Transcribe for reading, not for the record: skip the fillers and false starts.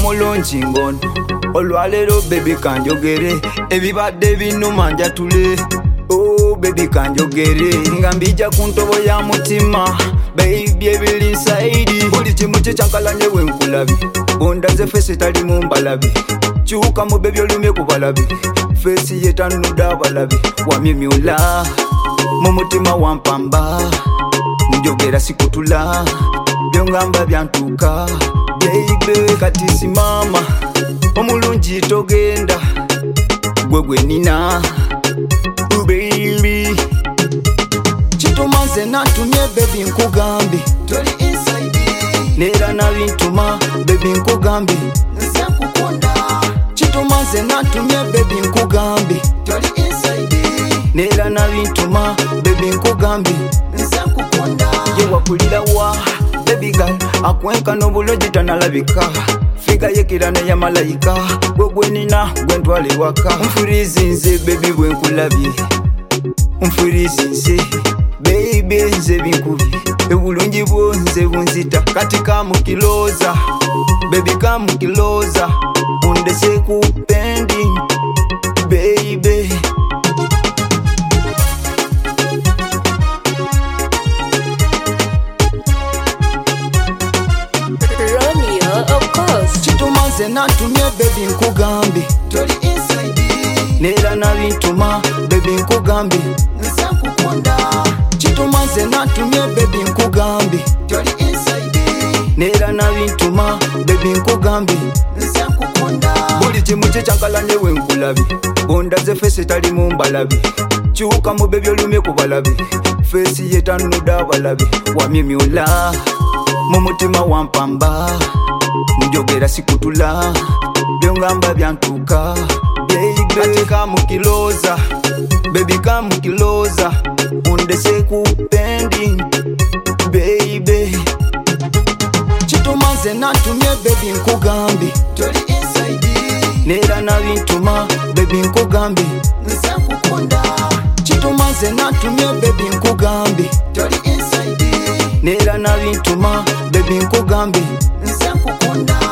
omulungi ngono olwaleero baby kanjogere ebibadde binuma njatule oh baby kanjogere nga mbijja ku ntobo ya mutima baby ebiri inside buli kimu kyekankalanye wenkulabye bondaze fesi tali mu mbalabi kyuka mu baby olumye ku balabi fesi yetanudde abalabi wamyemyula mu mutima wampamba njogera sikutula byongamba byantuuka baby kati simama omulungi togenda gwe gwe nina baby kituma nze natumye baby nkugambye toli inside neera nabintuma baby nkugambye nze nkukunda kituma nze natumye baby nkugambye toli inside neera nabintuma baby nkugambye nze nkukunda yewakulira wa baby girl akwenka n'obulungi tanalabika figa yekirana ya malayika gwe nina gwe ntwale waka nfurizi nze baby bwe nkulabye nfurizi nze baby nze binkubye obulungi bwo nze bunzita kati kamukiloza baby kamukiloza undese ku pending baby kituma nze natumye baby nkugambye toli inside neera nabintuma baby nkugambye nze nkukunda kituma nze natumye baby nkugambye toli inside neera nabintuma baby nkugambye nze nkukunda buli kimu kyekankalanye wenkulabye bondaze fesi tali mu mbalabi kyuka mu baby olumye ku balabi fesi yetanudde abalabi wamyemyula mu mutima wampamba njogera sikutula byongamba byantuuka baby kamukiloza baby kamukiloza undese ku pending baby kituma nze natumye baby nkugambye toli inside neera nabintuma baby nkugambye nze nkukunda kituma nze natumye baby nkugambye toli inside neera nabintuma baby nkugambye nze nkukunda